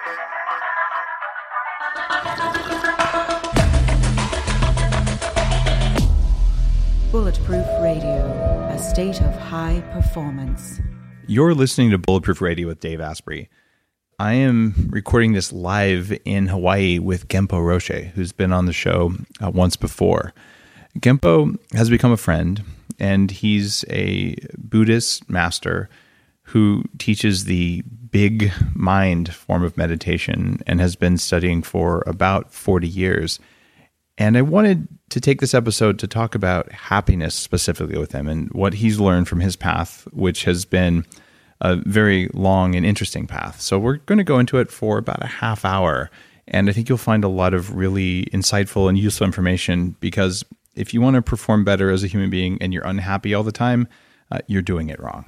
Bulletproof Radio, a state of high performance. You're listening to Bulletproof Radio with Dave Asprey. I am recording this live in Hawaii with Genpo Roshi, who's been on the show once before. Genpo has become a friend, and he's a Buddhist master who teaches the big mind form of meditation and has been studying for about 40 years. And I wanted to take this episode to talk about happiness specifically with him and what he's learned from his path, which has been a very long and interesting path. So we're going to go into it for about a half hour. And I think you'll find a lot of really insightful and useful information, because if you want to perform better as a human being and you're unhappy all the time, you're doing it wrong.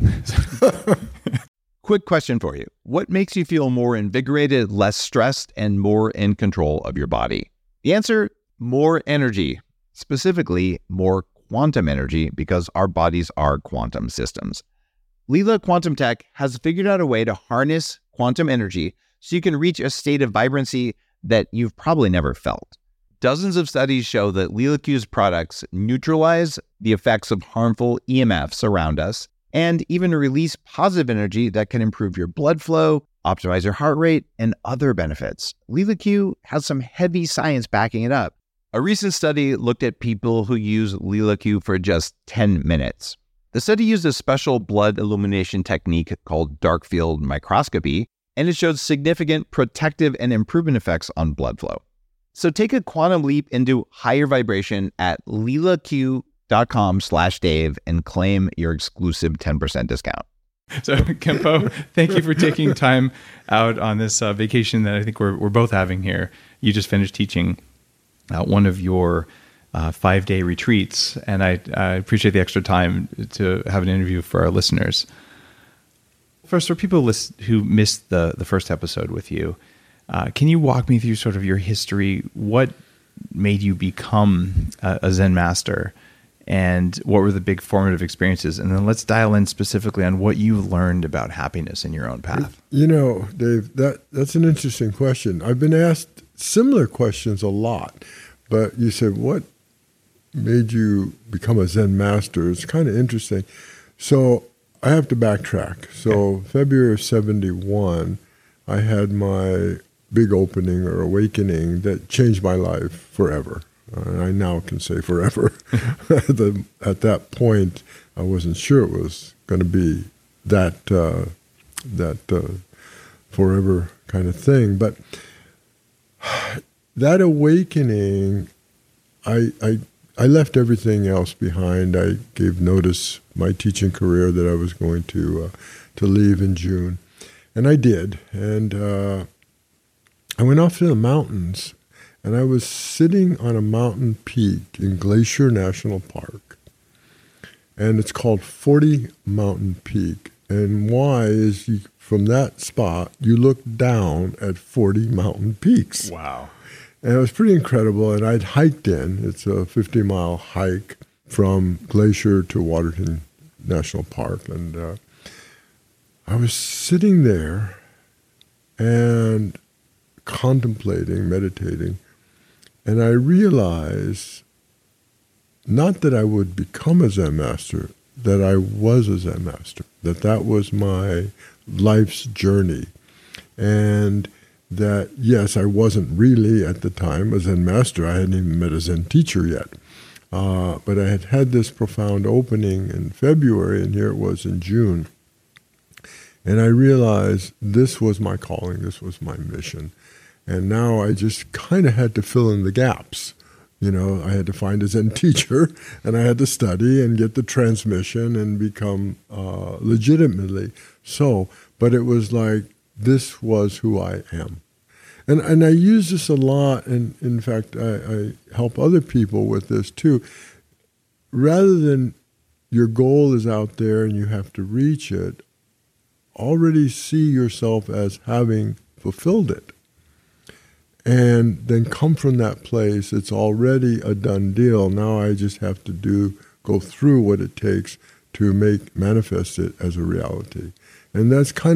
Quick question for you. What makes you feel more invigorated, less stressed, and more in control of your body? The answer: more energy, specifically more quantum energy, because our bodies are quantum systems. Lila Quantum Tech has figured out a way to harness quantum energy so you can reach a state of vibrancy that you've probably never felt. Dozens of studies show that LilaQ's products neutralize the effects of harmful EMFs around us and even release positive energy that can improve your blood flow, optimize your heart rate, and other benefits. LilaQ has some heavy science backing it up. A recent study looked at people who use LilaQ for just 10 minutes. The study used a special blood illumination technique called dark field microscopy, and it showed significant protective and improvement effects on blood flow. So take a quantum leap into higher vibration at lilaq.com/Dave and claim your exclusive 10% discount. So Genpo, thank you for taking time out on this vacation that I think we're both having here. You just finished teaching one of your 5-day retreats, and I appreciate the extra time to have an interview for our listeners. First, for people who missed the first episode with you, can you walk me through sort of your history? What made you become a Zen master, and what were the big formative experiences? And then let's dial in specifically on what you learned about happiness in your own path. You know, Dave, that's an interesting question. I've been asked similar questions a lot, but you said, what made you become a Zen master? It's kind of interesting. So I have to backtrack. So February of 71, I had my big opening or awakening that changed my life forever. And I now can say forever. At that point, I wasn't sure it was going to be that forever kind of thing. But that awakening, I left everything else behind. I gave notice my teaching career that I was going to leave in June, and I did. And I went off to the mountains, and I was sitting on a mountain peak in Glacier National Park, and it's called 40 Mountain Peak. And why is from that spot you look down at 40 mountain peaks. Wow. And it was pretty incredible, and I'd hiked in. It's a 50-mile hike from Glacier to Waterton National Park. And I was sitting there and contemplating, meditating, and I realized not that I would become a Zen master, that I was a Zen master, that was my life's journey. And that, yes, I wasn't really at the time a Zen master. I hadn't even met a Zen teacher yet. But I had this profound opening in February, and here it was in June. And I realized this was my calling, this was my mission. And now I just kind of had to fill in the gaps. You know, I had to find a Zen teacher, and I had to study and get the transmission and become legitimately so. But it was like, this was who I am. And I use this a lot, and in fact, I help other people with this too. Rather than your goal is out there and you have to reach it, already see yourself as having fulfilled it. And then come from that place, it's already a done deal. Now I just have to go through what it takes to manifest it as a reality. And that's kind of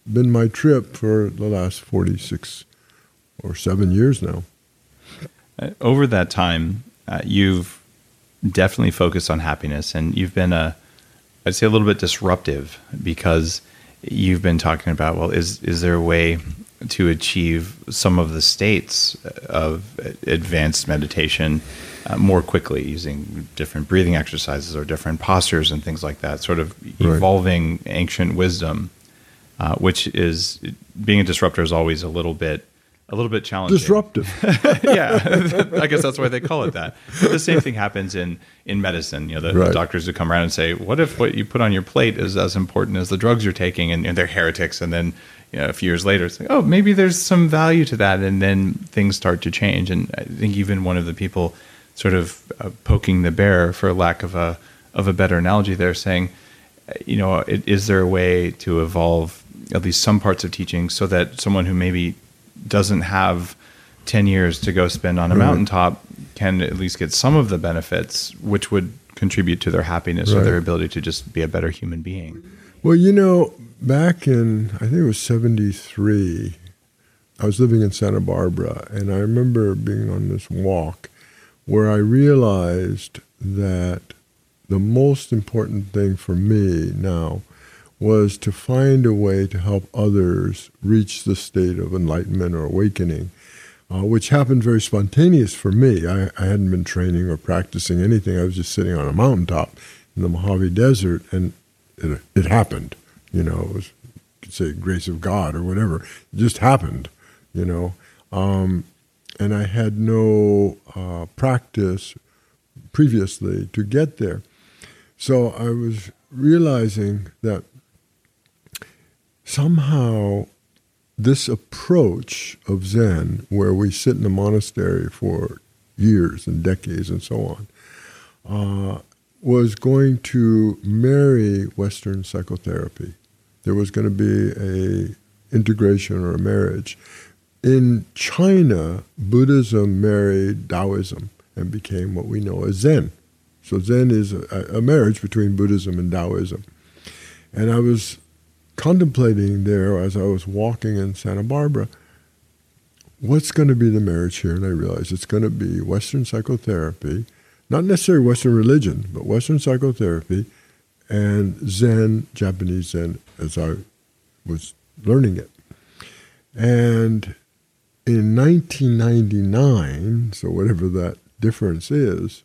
been my trip for the last 46 or 7 years now. Over that time, you've definitely focused on happiness, and you've been I'd say a little bit disruptive, because you've been talking about, well, is there a way to achieve some of the states of advanced meditation more quickly using different breathing exercises or different postures and things like that, sort of evolving ancient wisdom, which is, being a disruptor is always a little bit challenging. Disruptive. Yeah, I guess that's why they call it that. But the same thing happens in medicine. The doctors who come around and say, what if what you put on your plate is as important as the drugs you're taking, and they're heretics, and then a few years later it's like, oh, maybe there's some value to that, and then things start to change. And I think even one of the people sort of poking the bear, for lack of a better analogy, they're saying, is there a way to evolve at least some parts of teaching so that someone who maybe doesn't have 10 years to go spend on a mountaintop can at least get some of the benefits, which would contribute to their happiness or their ability to just be a better human being? Well, back in, I think it was 73, I was living in Santa Barbara, and I remember being on this walk where I realized that the most important thing for me now was to find a way to help others reach the state of enlightenment or awakening, which happened very spontaneous for me. I hadn't been training or practicing anything. I was just sitting on a mountaintop in the Mojave Desert, and it happened. It was, you could say, grace of God or whatever. It just happened, and I had no practice previously to get there. So I was realizing that somehow this approach of Zen, where we sit in a monastery for years and decades and so on, was going to marry Western psychotherapy. There was going to be a integration or a marriage. In China, Buddhism married Taoism and became what we know as Zen. So Zen is a marriage between Buddhism and Taoism. And I was contemplating there as I was walking in Santa Barbara, what's going to be the marriage here? And I realized it's going to be Western psychotherapy, not necessarily Western religion, but Western psychotherapy and Zen, Japanese Zen, as I was learning it. And in 1999, so whatever that difference is,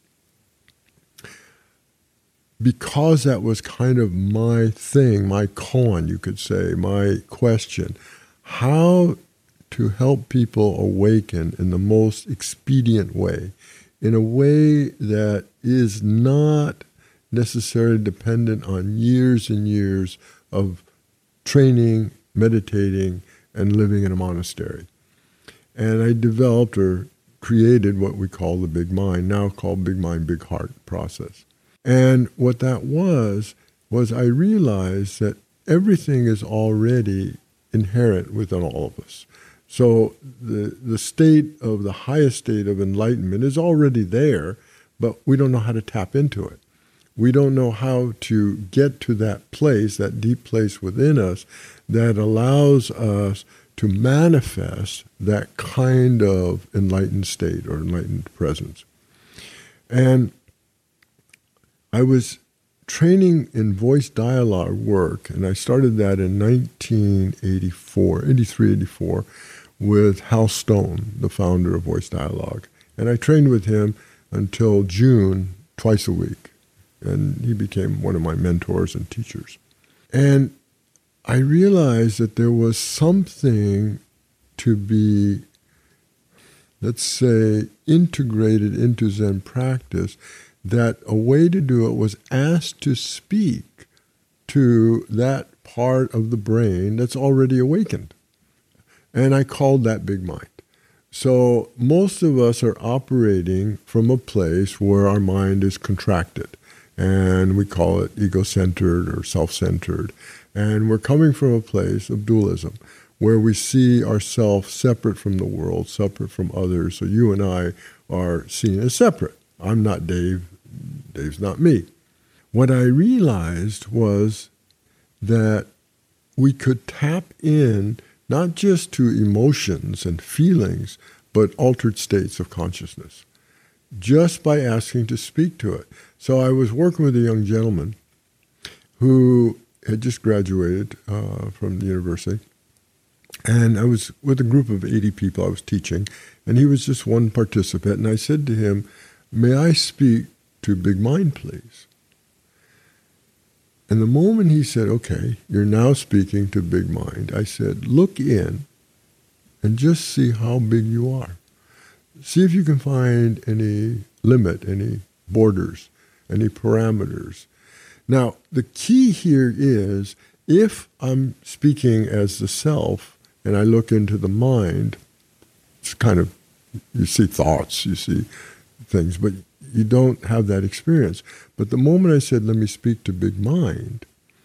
because that was kind of my thing, my koan, you could say, my question, how to help people awaken in the most expedient way, in a way that is not necessarily dependent on years and years of training, meditating, and living in a monastery. And I developed or created what we call the Big Mind, now called Big Mind, Big Heart process. And what that was I realized that everything is already inherent within all of us. So the state of the highest state of enlightenment is already there, but we don't know how to tap into it. We don't know how to get to that place, that deep place within us that allows us to manifest that kind of enlightened state or enlightened presence. And I was training in voice dialogue work, and I started that in 1984 with Hal Stone, the founder of Voice Dialogue. And I trained with him until June, twice a week. And he became one of my mentors and teachers. And I realized that there was something to be, let's say, integrated into Zen practice, that a way to do it was asked to speak to that part of the brain that's already awakened. And I called that Big Mind. So most of us are operating from a place where our mind is contracted, and we call it ego-centered or self-centered. And we're coming from a place of dualism, where we see ourselves separate from the world, separate from others. So you and I are seen as separate. I'm not Dave. Dave's not me. What I realized was that we could tap in not just to emotions and feelings, but altered states of consciousness, just by asking to speak to it. So I was working with a young gentleman who had just graduated from the university, and I was with a group of 80 people I was teaching, and he was just one participant, and I said to him, "May I speak to Big Mind, please?" And the moment he said, "Okay, you're now speaking to Big Mind," I said, "Look in and just see how big you are. See if you can find any limit, any borders, any parameters." Now, the key here is, if I'm speaking as the self and I look into the mind, it's kind of, you see thoughts, you see things, but you don't have that experience. But the moment I said, "Let me speak to Big Mind,"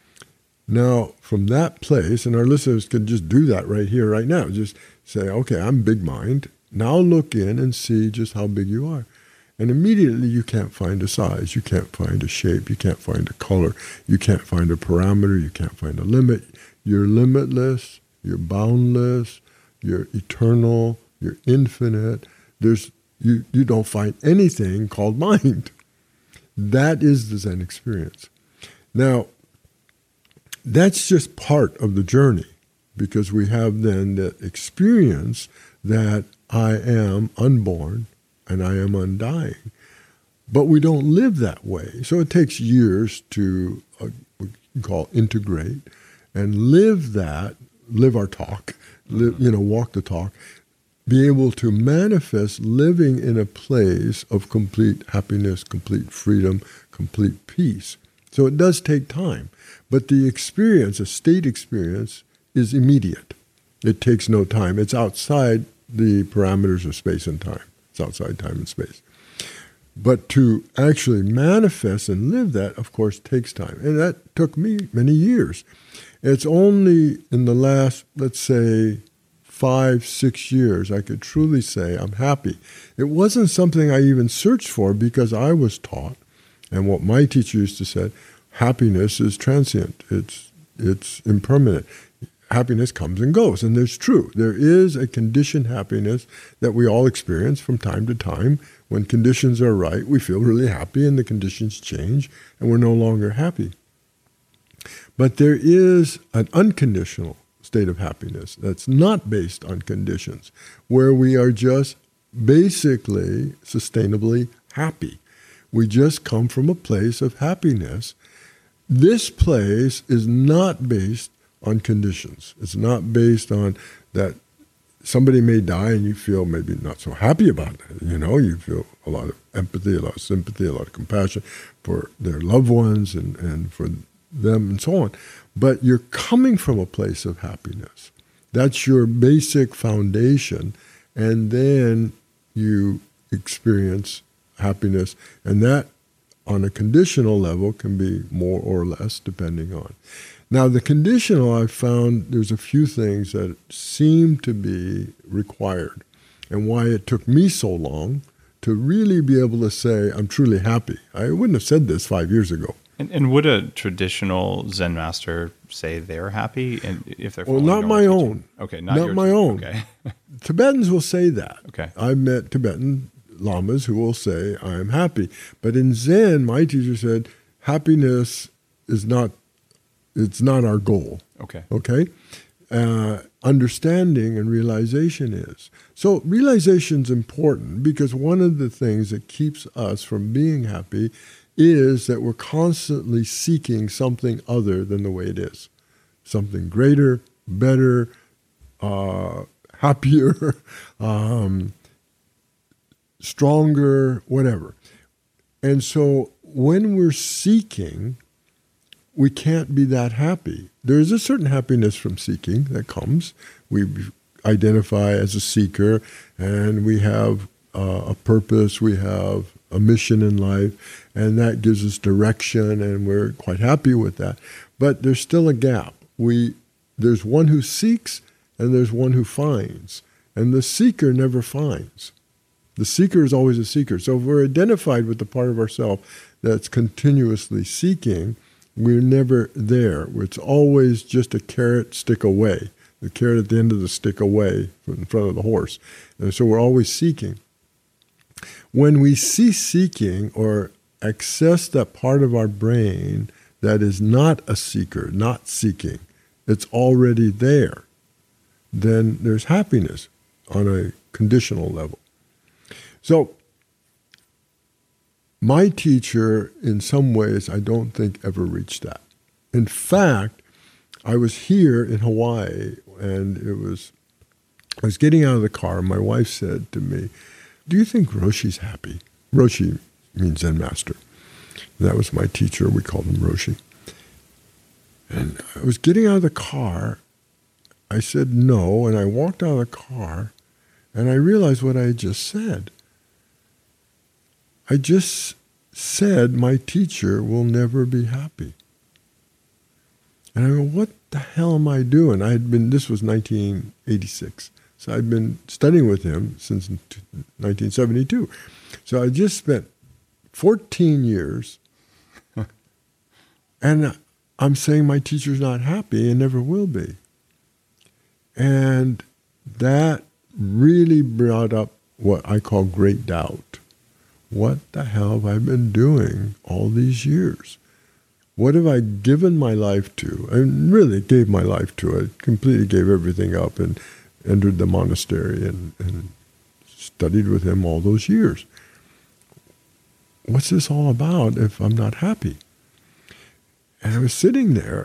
now from that place, and our listeners can just do that right here, right now, just say, "Okay, I'm Big Mind. Now look in and see just how big you are." And immediately you can't find a size, you can't find a shape, you can't find a color, you can't find a parameter, you can't find a limit. You're limitless, you're boundless, you're eternal, you're infinite. You don't find anything called mind. That is the Zen experience. Now, that's just part of the journey, because we have then the experience that I am unborn and I am undying. But we don't live that way. So it takes years to what you call integrate and live our talk, walk the talk, be able to manifest living in a place of complete happiness, complete freedom, complete peace. So it does take time. But the experience, a state experience, is immediate. It takes no time. It's outside the parameters of space and time. It's outside time and space. But to actually manifest and live that, of course, takes time. And that took me many years. It's only in the last, let's say, 5-6 years, I could truly say I'm happy. It wasn't something I even searched for, because I was taught, and what my teacher used to say, happiness is transient. It's impermanent. Happiness comes and goes, and there's true. There is a conditioned happiness that we all experience from time to time. When conditions are right, we feel really happy, and the conditions change, and we're no longer happy. But there is an unconditional state of happiness that's not based on conditions, where we are just basically sustainably happy. We just come from a place of happiness. This place is not based on conditions. It's not based on that somebody may die and you feel maybe not so happy about it. You feel a lot of empathy, a lot of sympathy, a lot of compassion for their loved ones and for them and so on. But you're coming from a place of happiness. That's your basic foundation. And then you experience happiness. And that, on a conditional level, can be more or less depending on. Now, the conditional, I found there's a few things that seem to be required, and why it took me so long to really be able to say I'm truly happy. I wouldn't have said this 5 years ago. And would a traditional Zen master say they're happy, and if they're following not my own. Okay, not my own. Okay. Tibetans will say that. Okay. I've met Tibetan lamas who will say I'm happy, but in Zen, my teacher said happiness is not. It's not our goal. Okay. Okay? Understanding and realization is. So realization's important, because one of the things that keeps us from being happy is that we're constantly seeking something other than the way it is. Something greater, better, happier, stronger, whatever. And so when we're seeking, we can't be that happy. There is a certain happiness from seeking that comes. We identify as a seeker, and we have a purpose, we have a mission in life, and that gives us direction, and we're quite happy with that. But there's still a gap. There's one who seeks, and there's one who finds. And the seeker never finds. The seeker is always a seeker. So if we're identified with the part of ourselves that's continuously seeking, We're never there. It's always just a carrot stick away, the carrot at the end of the stick away from in front of the horse. And so we're always seeking. When we cease seeking or access that part of our brain that is not a seeker, not seeking, it's already there, then there's happiness on a conditional level. So my teacher, in some ways, I don't think ever reached that. In fact, I was here in Hawaii, and I was getting out of the car, and my wife said to me, "Do you think Roshi's happy?" Roshi means Zen master. And that was my teacher. We called him Roshi. And I was getting out of the car. I said no, and I walked out of the car, and I realized what I had just said. I just said my teacher will never be happy. And I go, what the hell am I doing? This was 1986. So I'd been studying with him since 1972. So I just spent 14 years, and I'm saying my teacher's not happy and never will be. And that really brought up what I call great doubt. What the hell have I been doing all these years? What have I given my life to? I really gave my life to it. Completely gave everything up and entered the monastery and studied with him all those years. What's this all about if I'm not happy? And I was sitting there,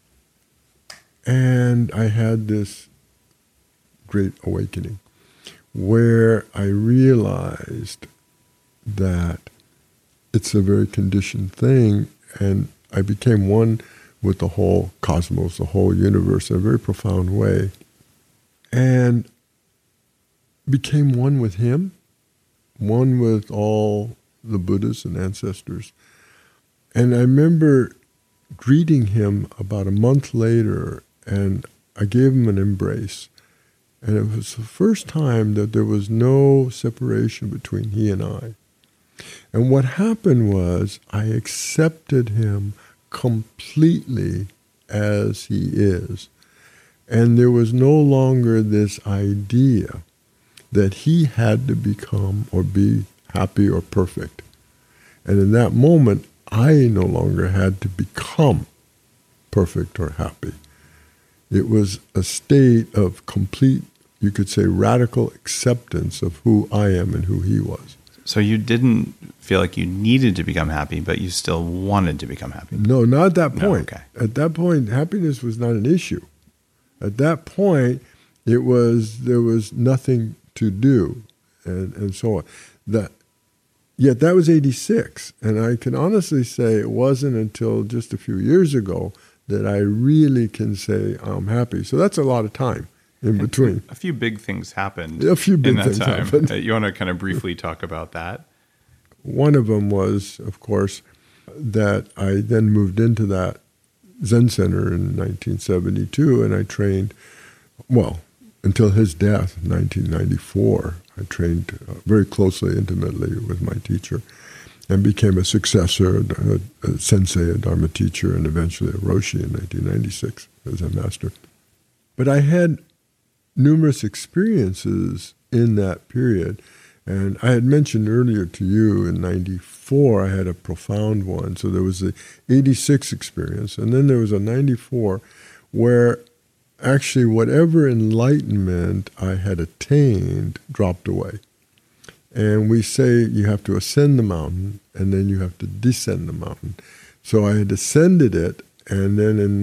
and I had this great awakening where I realized that it's a very conditioned thing, and I became one with the whole cosmos, the whole universe, in a very profound way, and became one with him, one with all the Buddhas and ancestors. And I remember greeting him about a month later, and I gave him an embrace. And it was the first time that there was no separation between he and I. And what happened was I accepted him completely as he is. And there was no longer this idea that he had to become or be happy or perfect. And in that moment, I no longer had to become perfect or happy. It was a state of complete, you could say, radical acceptance of who I am and who he was. So you didn't feel like you needed to become happy, but you still wanted to become happy? No, not at that point. No, okay. At that point, happiness was not an issue. At that point, there was nothing to do, and so on. Yet that was 86, and I can honestly say it wasn't until just a few years ago that I really can say I'm happy. So that's a lot of time in between. A few big things happened. A few big in that things time. happened. You want to kind of briefly talk about that? One of them was, of course, that I then moved into that Zen Center in 1972, and I trained, until his death in 1994. I trained very closely, intimately with my teacher, and became a successor, a sensei, a Dharma teacher, and eventually a Roshi in 1996 as a master. But I had numerous experiences in that period. And I had mentioned earlier to you in 94, I had a profound one. So there was the 86 experience, and then there was a 94 where actually whatever enlightenment I had attained dropped away. And we say you have to ascend the mountain, and then you have to descend the mountain. So I had ascended it, and then in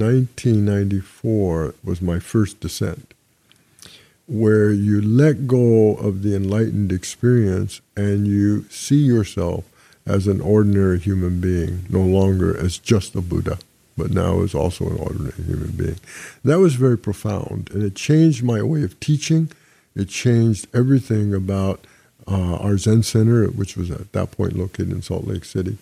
1994 was my first descent, where you let go of the enlightened experience and you see yourself as an ordinary human being, no longer as just a Buddha, but now as also an ordinary human being. That was very profound, and it changed my way of teaching. It changed everything about our Zen Center, which was at that point located in Salt Lake City,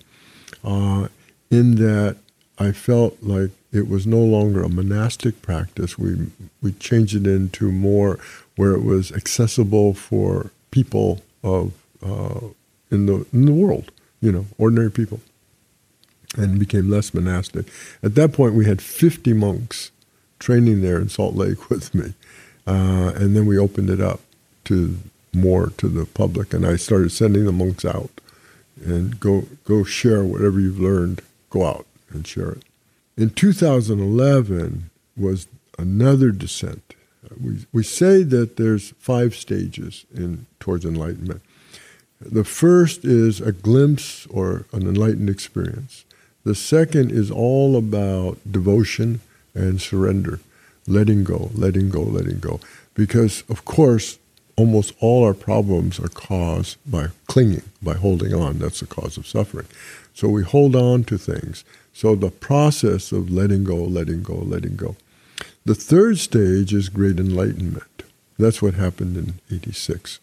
in that I felt like it was no longer a monastic practice. We changed it into more where it was accessible for people of in the world, ordinary people. and became less monastic. At that point, we had 50 monks training there in Salt Lake with me. And then we opened it up to the public. And I started sending the monks out and go share whatever you've learned. Go out and share it. In 2011 was another descent. We say that there's 5 stages towards enlightenment. The first is a glimpse or an enlightened experience. The second is all about devotion and surrender, letting go, letting go, letting go. Because, of course, almost all our problems are caused by clinging, by holding on. That's the cause of suffering. So we hold on to things. So the process of letting go, letting go, letting go. The third stage is great enlightenment. That's what happened in 86.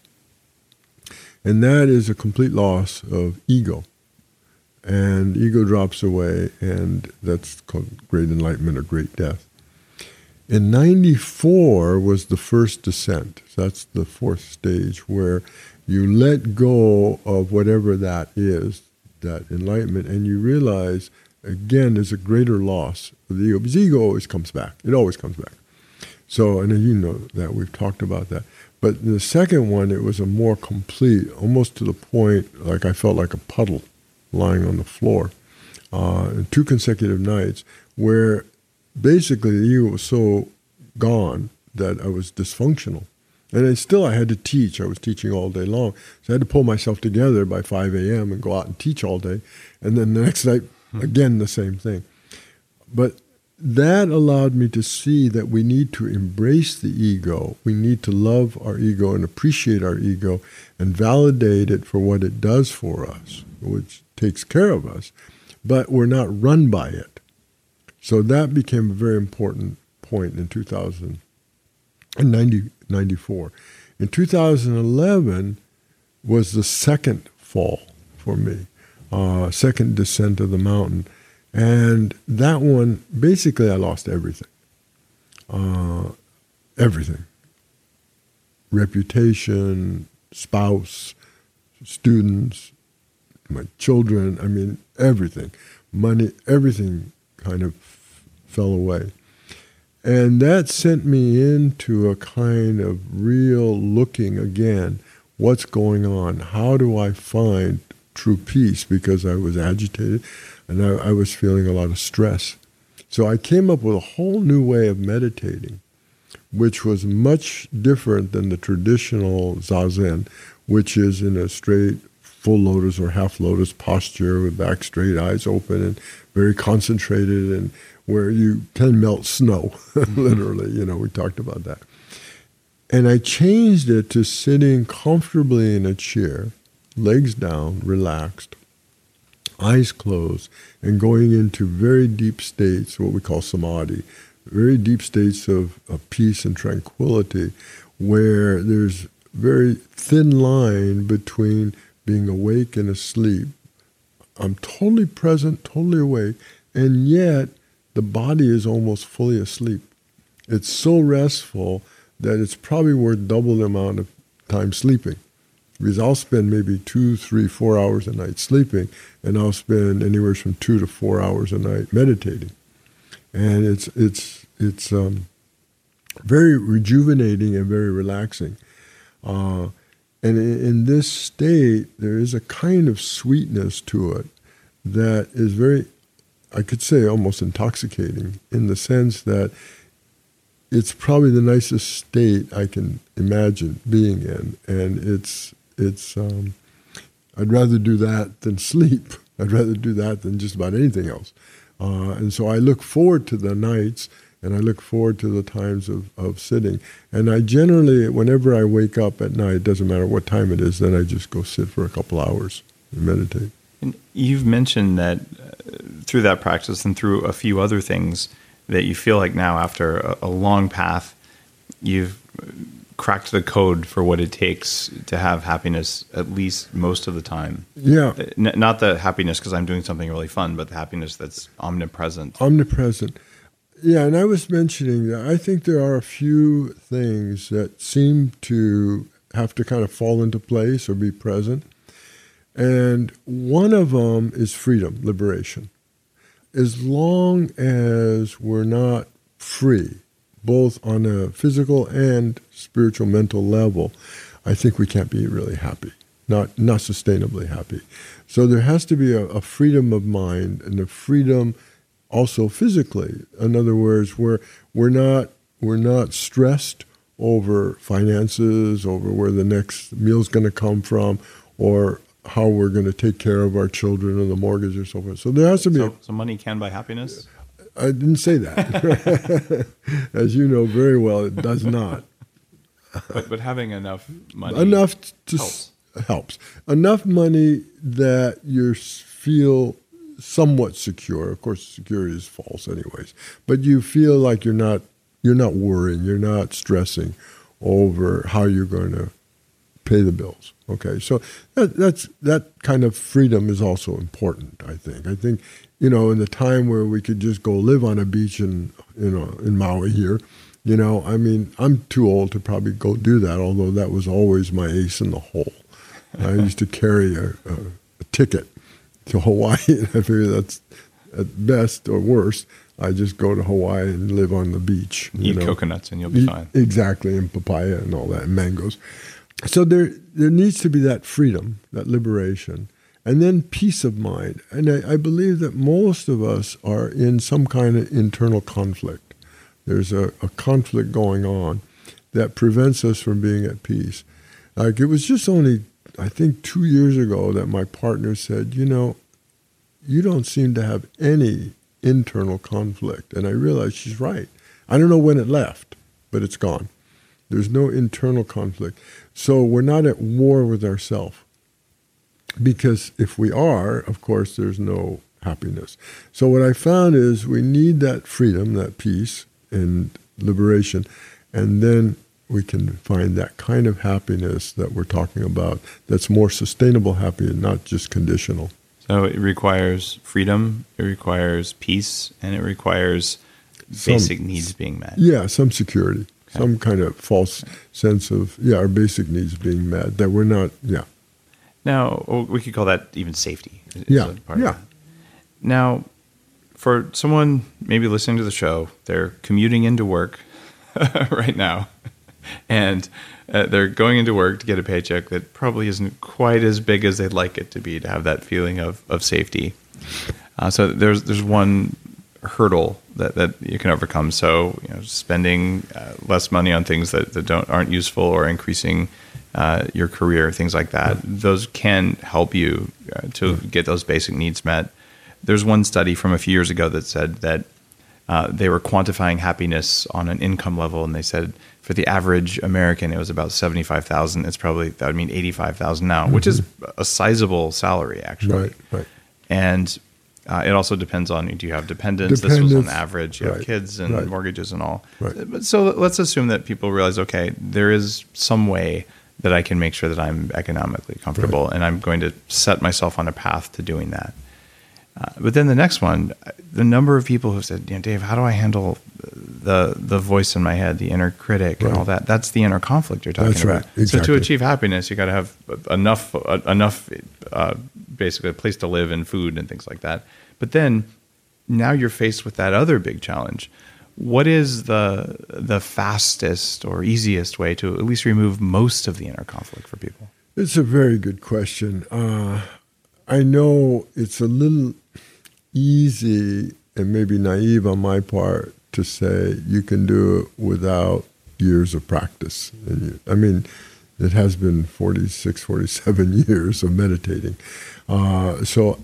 And that is a complete loss of ego. And ego drops away, and that's called great enlightenment or great death. In 94 was the first descent. That's the 4th stage, where you let go of whatever that is, that enlightenment, and you realize, again, there's a greater loss of the ego. Because ego always comes back. It always comes back. So, and you know that. We've talked about that. But the second one, it was a more complete, almost to the point, like I felt like a puddle lying on the floor, 2 consecutive nights, where basically the ego was so gone that I was dysfunctional. And I had to teach. I was teaching all day long. So I had to pull myself together by 5 a.m. and go out and teach all day. And then the next night, again, the same thing. But that allowed me to see that we need to embrace the ego. We need to love our ego and appreciate our ego and validate it for what it does for us, which takes care of us. But we're not run by it. So that became a very important point in 1994. In 2011 was the second fall for me, second descent of the mountain. And that one, basically I lost everything. Everything. Reputation, spouse, students, my children, I mean, everything. Money, everything kind of fell away. And that sent me into a kind of real looking again, what's going on? How do I find true peace? Because I was agitated and I was feeling a lot of stress. So I came up with a whole new way of meditating, which was much different than the traditional Zazen, which is in a straight full lotus or half lotus posture with back straight, eyes open, and very concentrated, and where you can melt snow, literally. We talked about that. And I changed it to sitting comfortably in a chair, legs down, relaxed, eyes closed, and going into very deep states, what we call samadhi, very deep states of peace and tranquility, where there's very thin line between being awake and asleep. I'm totally present, totally awake, and yet the body is almost fully asleep. It's so restful that it's probably worth double the amount of time sleeping. Because I'll spend maybe 2, 3, 4 hours a night sleeping, and I'll spend anywhere from 2 to 4 hours a night meditating. And it's very rejuvenating and very relaxing. And in this state, there is a kind of sweetness to it that is very, I could say, almost intoxicating, in the sense that it's probably the nicest state I can imagine being in. And it's I'd rather do that than sleep. I'd rather do that than just about anything else. And so I look forward to the nights, and I look forward to the times of sitting. And I generally, whenever I wake up at night, it doesn't matter what time it is, then I just go sit for a couple hours and meditate. And you've mentioned that through that practice and through a few other things that you feel like now, after a long path, you've cracked the code for what it takes to have happiness, at least most of the time. Yeah. Not the happiness because I'm doing something really fun, but the happiness that's omnipresent. Omnipresent. Yeah, and I was mentioning that I think there are a few things that seem to have to kind of fall into place or be present. And one of them is freedom, liberation. as long as we're not free, both on a physical and spiritual mental level, I think we can't be really happy, not sustainably happy. So there has to be a freedom of mind and a freedom also physically. In other words, we're not stressed over finances, over where the next meal's going to come from, or how we're going to take care of our children or the mortgage or so forth. So there has to be... So money can buy happiness? I didn't say that. As you know very well, it does not. But having enough money helps. Enough money that you feel somewhat secure. Of course, security is false anyways. But you feel like you're not worrying, you're not stressing over how you're going to pay the bills. Okay, so that kind of freedom is also important, I think. I think, in the time where we could just go live on a beach in Maui here, I'm too old to probably go do that, although that was always my ace in the hole. I used to carry a ticket to Hawaii, and I figure that's at best or worst, I just go to Hawaii and live on the beach. Eat coconuts and you'll be fine. Exactly, and papaya and all that, and mangoes. So there needs to be that freedom, that liberation, and then peace of mind. And I believe that most of us are in some kind of internal conflict. There's a conflict going on that prevents us from being at peace. Like, it was just only, I think, 2 years ago that my partner said, you don't seem to have any internal conflict. And I realized she's right. I don't know when it left, but it's gone. There's no internal conflict. So we're not at war with ourselves. Because if we are, of course, there's no happiness. So what I found is we need that freedom, that peace and liberation, and then we can find that kind of happiness that we're talking about that's more sustainable happiness, not just conditional. So it requires freedom, it requires peace, and it requires basic needs being met. Yeah, some security, some kind of false sense of, our basic needs being met, that we're not, Now, we could call that even safety. Yeah. Now, for someone maybe listening to the show, they're commuting into work right now, and they're going into work to get a paycheck that probably isn't quite as big as they'd like it to be, to have that feeling of safety. So there's one hurdle that you can overcome. So spending less money on things that aren't useful, or increasing your career, things like that. Those can help you to get those basic needs met. There's one study from a few years ago that said that they were quantifying happiness on an income level, and they said for the average American, it was about $75,000. That would mean $85,000 now, which is a sizable salary, actually. Right. And it also depends on, do you have dependents? This was on average. You have kids and mortgages and all. Right. So let's assume that people realize, okay, there is some way that I can make sure that I'm economically comfortable, and I'm going to set myself on a path to doing that. But then the next one, the number of people who said, Dave, how do I handle the voice in my head, the inner critic and all that? That's the inner conflict you're talking about. Exactly. So to achieve happiness, you got to have enough, basically a place to live and food and things like that. But then now you're faced with that other big challenge. What is the fastest or easiest way to at least remove most of the inner conflict for people? It's a very good question. I know it's a little easy and maybe naive on my part to say you can do it without years of practice. It has been 46, 47 years of meditating. So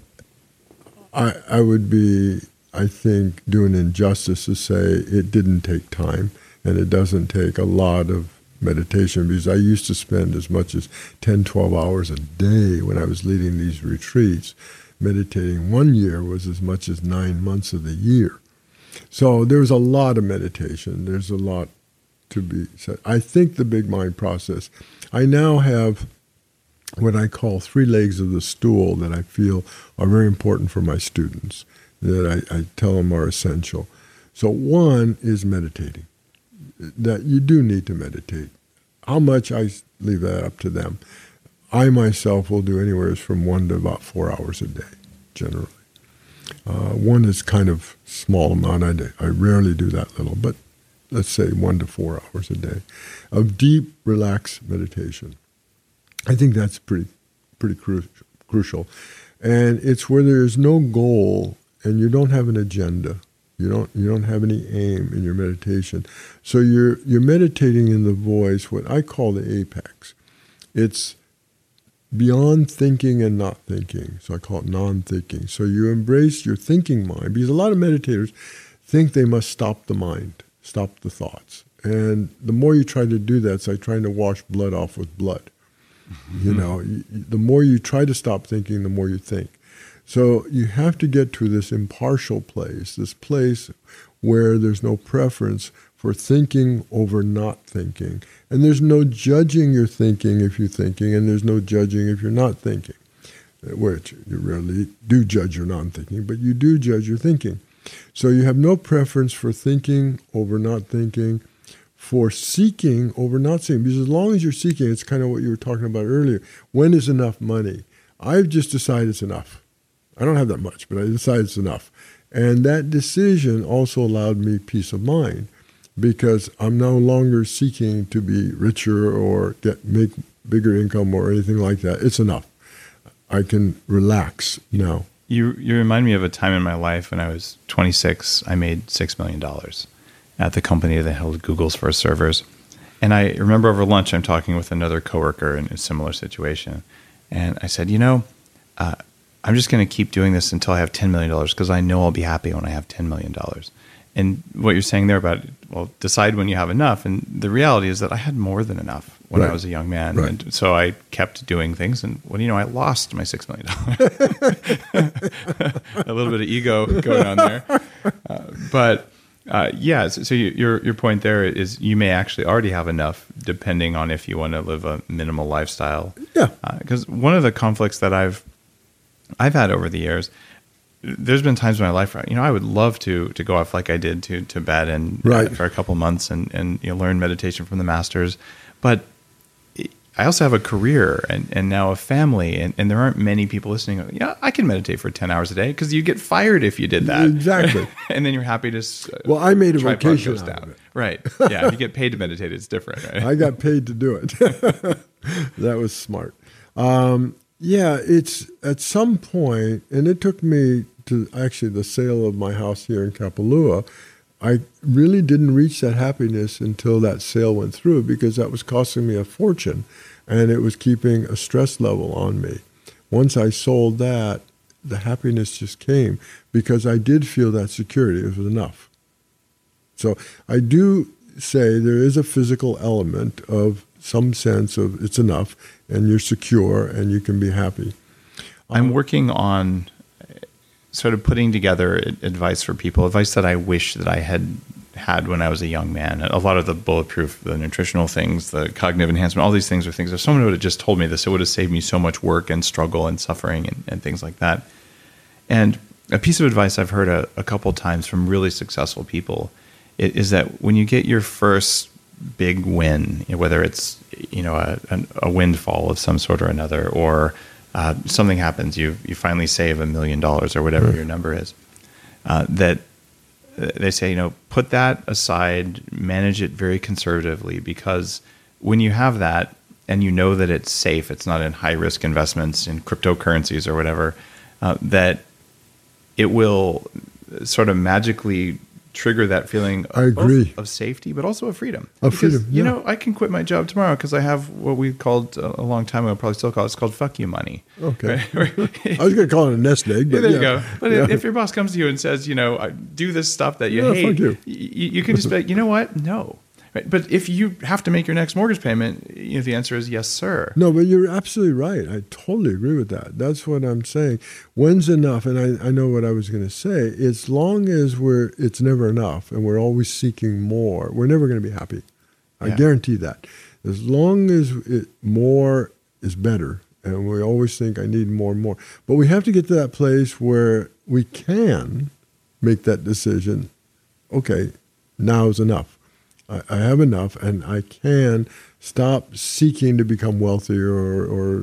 I would be, I think, doing injustice to say it didn't take time, and it doesn't take a lot of meditation, because I used to spend as much as 10, 12 hours a day when I was leading these retreats. Meditating 1 year was as much as 9 months of the year. So there's a lot of meditation. There's a lot to be said. I think the big mind process, I now have what I call 3 legs of the stool that I feel are very important for my students, that I tell them are essential. So one is meditating, that you do need to meditate. How much, I leave that up to them. I myself will do anywhere from 1 to about 4 hours a day, generally. One is kind of small amount. I rarely do that little, but let's say 1 to 4 hours a day of deep, relaxed meditation. I think that's pretty crucial. And it's where there is no goal and you don't have an agenda. You don't have any aim in your meditation. So you're meditating in the voice, what I call the apex. It's beyond thinking and not thinking. So I call it non-thinking. So you embrace your thinking mind, because a lot of meditators think they must stop the mind, stop the thoughts. And the more you try to do that, it's like trying to wash blood off with blood. Mm-hmm. The more you try to stop thinking, the more you think. So you have to get to this impartial place, this place where there's no preference for thinking over not thinking. And there's no judging your thinking if you're thinking, and there's no judging if you're not thinking, which you rarely do judge your non-thinking, but you do judge your thinking. So you have no preference for thinking over not thinking, for seeking over not seeking. Because as long as you're seeking, it's kind of what you were talking about earlier. When is enough money? I've just decided it's enough. I don't have that much, but I decided it's enough. And that decision also allowed me peace of mind, because I'm no longer seeking to be richer or make bigger income or anything like that. It's enough. I can relax now. You remind me of a time in my life when I was 26. I made $6 million at the company that held Google's first servers. And I remember over lunch, I'm talking with another coworker in a similar situation. And I said, I'm just going to keep doing this until I have $10 million, because I know I'll be happy when I have $10 million. And what you're saying there about, well, decide when you have enough. And the reality is that I had more than enough when I was a young man. Right. And so I kept doing things. And I lost my $6 million. A little bit of ego going on there. So your point there is you may actually already have enough, depending on if you want to live a minimal lifestyle. Yeah. Because one of the conflicts that I've had over the years, there's been times in my life where, I would love to go off like I did to Tibet and for a couple months and learn meditation from the masters. But I also have a career and now a family, and there aren't many people listening. Yeah, I can meditate for 10 hours a day, because you get fired if you did that. Exactly. And then you're happy to. Well, I made a vocation out of it. Right. Yeah. If you get paid to meditate, it's different. Right? I got paid to do it. That was smart. It's at some point, and it took me to actually the sale of my house here in Kapalua. I really didn't reach that happiness until that sale went through, because that was costing me a fortune, and it was keeping a stress level on me. Once I sold that, the happiness just came, because I did feel that security. It was enough. So I do say there is a physical element of some sense of it's enough, and you're secure, and you can be happy. I'm working on sort of putting together advice for people, advice that I wish that I had when I was a young man. A lot of the bulletproof, the nutritional things, the cognitive enhancement, all these things are things, if someone would have just told me this, it would have saved me so much work and struggle and suffering and things like that. And a piece of advice I've heard a couple times from really successful people is that when you get your first big win, whether it's a windfall of some sort or another, or something happens, you finally save $1 million or whatever your number is, that they say, put that aside, manage it very conservatively, because when you have that and that it's safe, it's not in high risk investments in cryptocurrencies or whatever, that it will sort of magically trigger that feeling of safety, but also of freedom. I can quit my job tomorrow because I have what we called a long time ago, probably still call it's called fuck you money. Okay. Right? I was going to call it a nest egg, but there you go. But if your boss comes to you and says, do this stuff that you hate, you can just be like, you know what? No. Right? But if you have to make your next mortgage payment, the answer is yes, sir. No, but you're absolutely right. I totally agree with that. That's what I'm saying. When's enough? And I know what I was going to say. As long as it's never enough and we're always seeking more, we're never going to be happy. I guarantee that. As long as more is better, and we always think I need more and more. But we have to get to that place where we can make that decision. Okay, now is enough. I have enough, and I can stop seeking to become wealthier or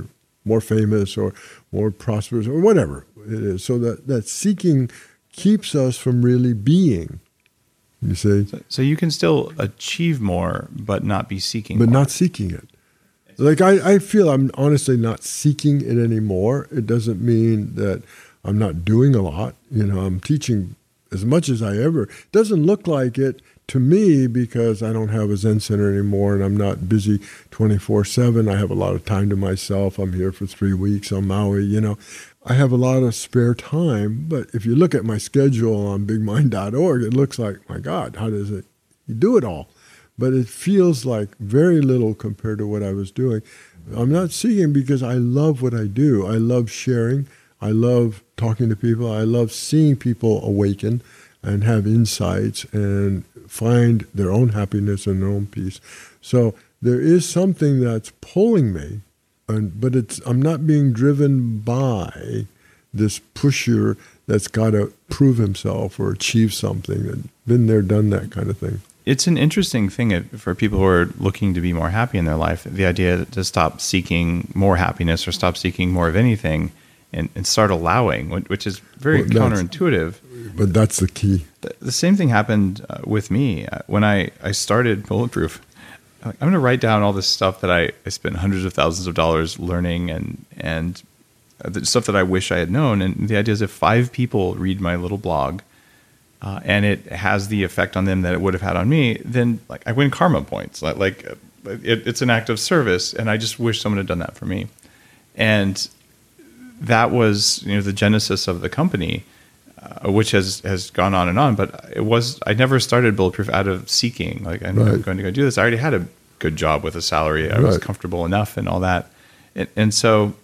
more famous or more prosperous or whatever it is. So that seeking keeps us from really being, you see. So you can still achieve more, but not be seeking but more. not seeking it. Like I feel I'm honestly not seeking it anymore. It doesn't mean that I'm not doing a lot. I'm teaching as much as I ever. It doesn't look like it to me because I don't have a Zen center anymore and I'm not busy 24/7. I have a lot of time to myself. I'm here for 3 weeks on Maui, I have a lot of spare time, but if you look at my schedule on bigmind.org, it looks like, my God, how does it, you do it all? But it feels like very little compared to what I was doing. I'm not seeking because I love what I do. I love sharing. I love talking to people. I love seeing people awaken and have insights and find their own happiness and their own peace. So there is something that's pulling me, but I'm not being driven by this pusher that's got to prove himself or achieve something. And been there, done that kind of thing. It's an interesting thing for people who are looking to be more happy in their life, the idea to stop seeking more happiness or stop seeking more of anything and start allowing, which is very counterintuitive. But that's the key. The same thing happened with me when I started Bulletproof. I'm going to write down all this stuff that I spent hundreds of thousands of dollars learning and the stuff that I wish I had known. And the idea is if 5 people read my little blog and it has the effect on them that it would have had on me, then I win karma points. It's an act of service, and I just wish someone had done that for me. And that was the genesis of the company, which has gone on. But I never started Bulletproof out of seeking. I'm going to go do this. I already had a good job with a salary. I was comfortable enough and all that. And so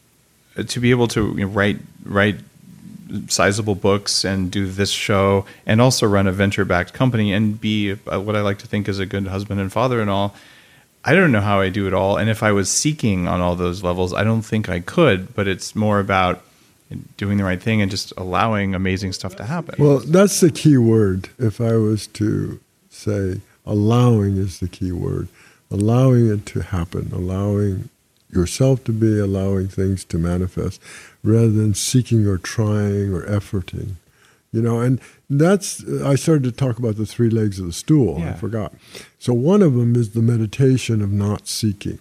to be able to write sizable books and do this show and also run a venture-backed company and be what I like to think is a good husband and father and all, I don't know how I do it all. And if I was seeking on all those levels, I don't think I could, but it's more about doing the right thing and just allowing amazing stuff to happen. Well, that's the key word. If I was to say allowing is the key word. Allowing it to happen, allowing yourself to be, allowing things to manifest, rather than seeking or trying or efforting. And that's, I started to talk about the 3 legs of the stool. Yeah. I forgot. So one of them is the meditation of not seeking,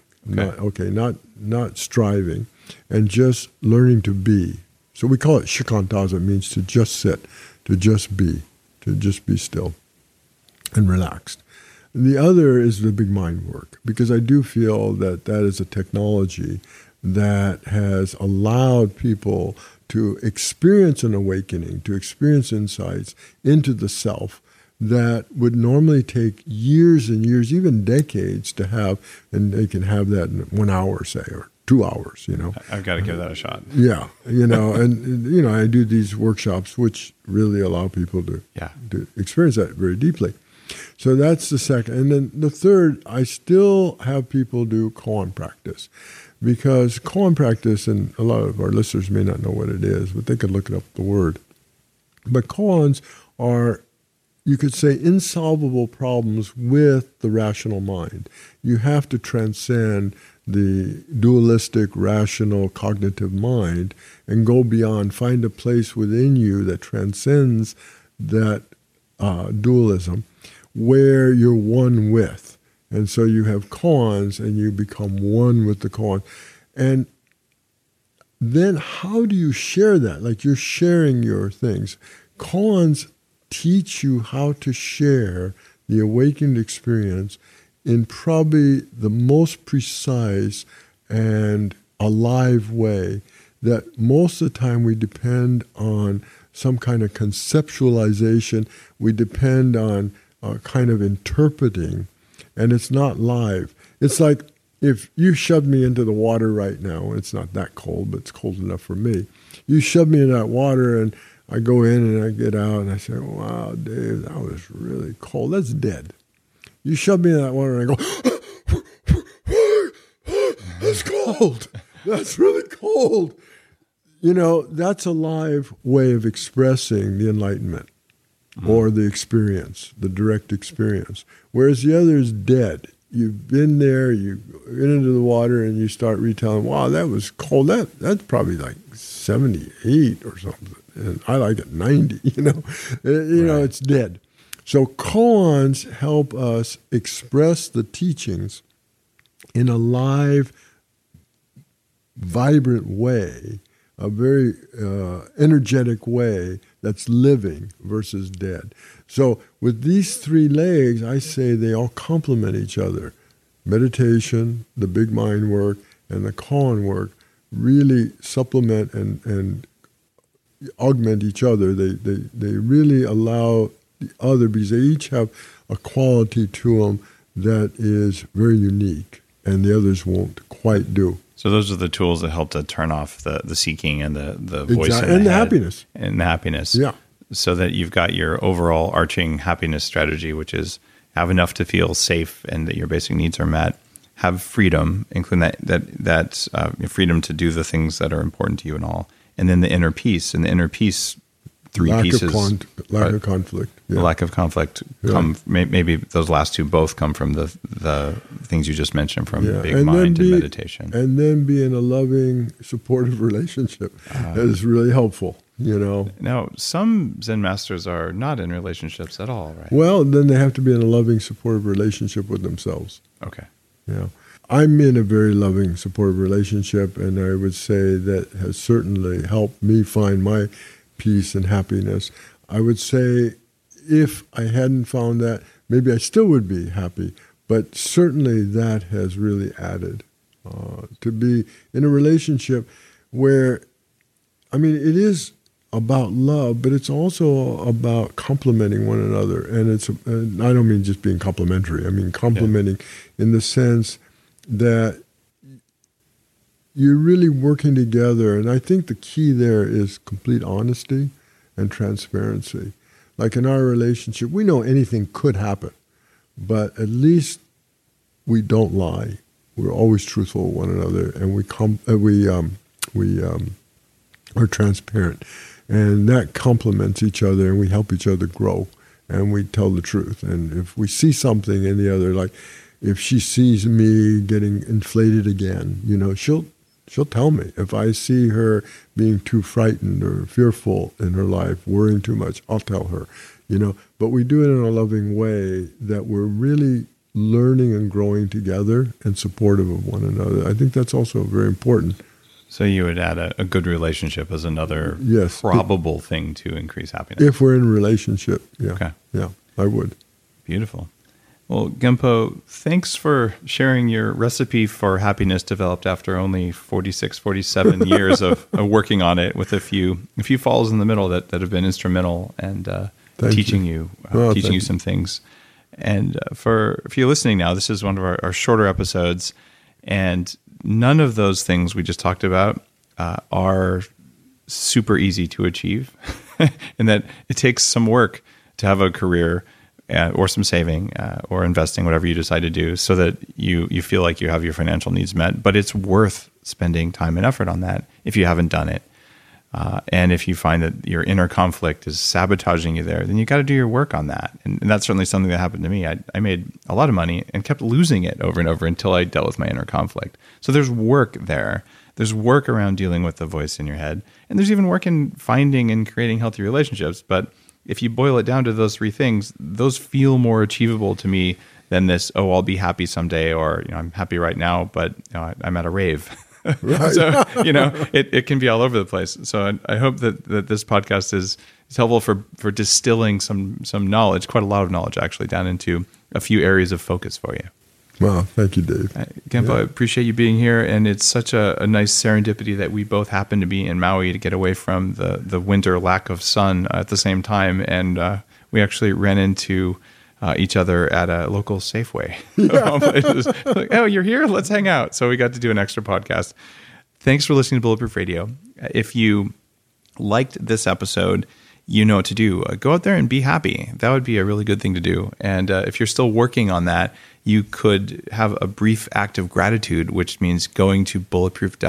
not striving, and just learning to be. So we call it shikantaza. It means to just sit, to just be still and relaxed. And the other is the big mind work, because I do feel that is a technology that has allowed people to experience an awakening, to experience insights into the self that would normally take years and years, even decades to have, and they can have that in 1 hour, say, or 2 hours, I've got to give that a shot. Yeah, and, I do these workshops which really allow people to experience that very deeply. So that's the second. And then the third, I still have people do koan practice, because koan practice, and a lot of our listeners may not know what it is, but they could look up the word. But koans are, you could say, insolvable problems with the rational mind. You have to transcend the dualistic, rational, cognitive mind and go beyond, find a place within you that transcends that dualism, where you're one with. And so you have koans and you become one with the koan. And then how do you share that? Like, you're sharing your things. Koans teach you how to share the awakened experience in probably the most precise and alive way that most of the time we depend on some kind of conceptualization. We depend on kind of interpreting, and it's not live. It's like if you shoved me into the water right now, it's not that cold, but it's cold enough for me. You shove me in that water, and I go in and I get out, and I say, wow, Dave, that was really cold. That's dead. You shove me in that water, and I go, that's cold. That's really cold. That's a live way of expressing the enlightenment or the experience, the direct experience. Whereas the other is dead. You've been there, you get into the water and you start retelling, wow, that was cold. That's probably like 78 or something. And I like it 90, it's dead. So koans help us express the teachings in a live, vibrant way, a very energetic way that's living versus dead. So with these three legs, I say they all complement each other. Meditation, the big mind work, and the koan work really supplement and augment each other. They really allow the other, because they each have a quality to them that is very unique, and the others won't quite do. So those are the tools that help to turn off the seeking and the voice Exactly. in And the head. happiness. And the happiness. Yeah. So that you've got your overall arching happiness strategy, which is have enough to feel safe and that your basic needs are met. Have freedom, including that freedom to do the things that are important to you and all. And then the inner peace. And the inner peace, three pieces. Lack of conflict. The lack of conflict maybe those last two both come from the things you just mentioned, from big mind and meditation. And then be in a loving, supportive relationship. That is really helpful, Now, some Zen masters are not in relationships at all, right? Well, then they have to be in a loving, supportive relationship with themselves. Okay. I'm in a very loving, supportive relationship, and I would say that has certainly helped me find my peace and happiness. I would say if I hadn't found that, maybe I still would be happy, but certainly that has really added to be in a relationship where, it is about love, but it's also about complementing one another. And I don't mean just being complimentary. I mean complementing in the sense that you're really working together. And I think the key there is complete honesty and transparency. Like in our relationship, we know anything could happen, but at least we don't lie. We're always truthful with one another, and we are transparent. And that complements each other, and we help each other grow, and we tell the truth. And if we see something in the other, like if she sees me getting inflated again, she'll tell me. If I see her being too frightened or fearful in her life, worrying too much, I'll tell her, But we do it in a loving way that we're really learning and growing together and supportive of one another. I think that's also very important. So you would add a good relationship as another probable thing to increase happiness. If we're in a relationship, yeah. Okay. Yeah, I would. Beautiful. Well, Genpo, thanks for sharing your recipe for happiness developed after only 46, 47 years of working on it, with a few falls in the middle that have been instrumental and teaching you some things. And if you're listening now, this is one of our shorter episodes, and none of those things we just talked about are super easy to achieve, and that it takes some work to have a career or some saving or investing, whatever you decide to do, so that you feel like you have your financial needs met. But it's worth spending time and effort on that if you haven't done it. And if you find that your inner conflict is sabotaging you there, then you got to do your work on that. And that's certainly something that happened to me. I made a lot of money and kept losing it over and over until I dealt with my inner conflict. So there's work there. There's work around dealing with the voice in your head. And there's even work in finding and creating healthy relationships. But if you boil it down to those three things, those feel more achievable to me than this, I'll be happy someday, or I'm happy right now, but I'm at a rave. Right. So, it can be all over the place. So I hope that this podcast is helpful for distilling some knowledge, quite a lot of knowledge actually, down into a few areas of focus for you. Wow, thank you, Dave. Genpo, I appreciate you being here, and it's such a nice serendipity that we both happen to be in Maui to get away from the winter lack of sun at the same time, and we actually ran into each other at a local Safeway. Yeah. Like, oh, you're here? Let's hang out. So we got to do an extra podcast. Thanks for listening to Bulletproof Radio. If you liked this episode, you know what to do. Go out there and be happy. That would be a really good thing to do. And if you're still working on that, you could have a brief act of gratitude, which means going to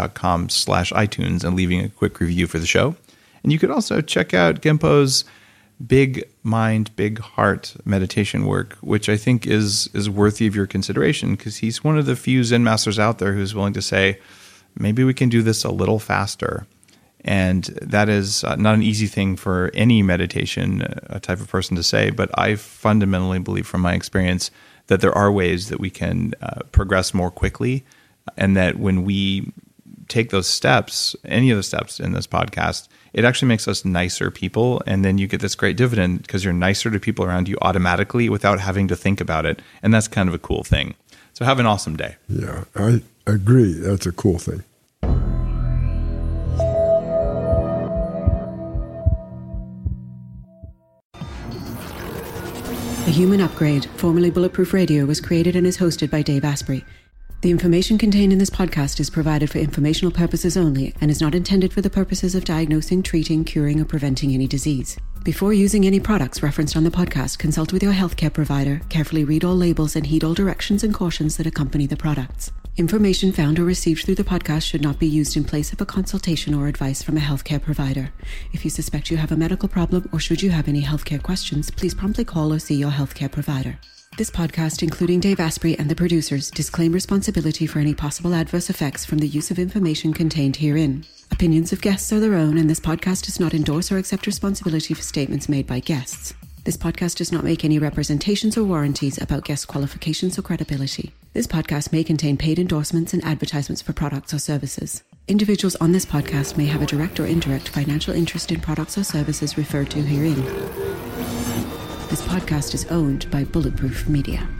bulletproof.com/iTunes and leaving a quick review for the show. And you could also check out Genpo's big mind, big heart meditation work, which I think is worthy of your consideration, because he's one of the few Zen masters out there who's willing to say, maybe we can do this a little faster. And that is not an easy thing for any meditation type of person to say, but I fundamentally believe from my experience that there are ways that we can progress more quickly, and that when we take those steps, any of the steps in this podcast, it actually makes us nicer people. And then you get this great dividend because you're nicer to people around you automatically without having to think about it. And that's kind of a cool thing. So have an awesome day. Yeah, I agree. That's a cool thing. The Human Upgrade, formerly Bulletproof Radio, was created and is hosted by Dave Asprey. The information contained in this podcast is provided for informational purposes only and is not intended for the purposes of diagnosing, treating, curing, or preventing any disease. Before using any products referenced on the podcast, consult with your healthcare provider, carefully read all labels, and heed all directions and cautions that accompany the products. Information found or received through the podcast should not be used in place of a consultation or advice from a healthcare provider. If you suspect you have a medical problem or should you have any healthcare questions, please promptly call or see your healthcare provider. This podcast, including Dave Asprey and the producers, disclaim responsibility for any possible adverse effects from the use of information contained herein. Opinions of guests are their own, and this podcast does not endorse or accept responsibility for statements made by guests. This podcast does not make any representations or warranties about guest qualifications or credibility. This podcast may contain paid endorsements and advertisements for products or services. Individuals on this podcast may have a direct or indirect financial interest in products or services referred to herein. This podcast is owned by Bulletproof Media.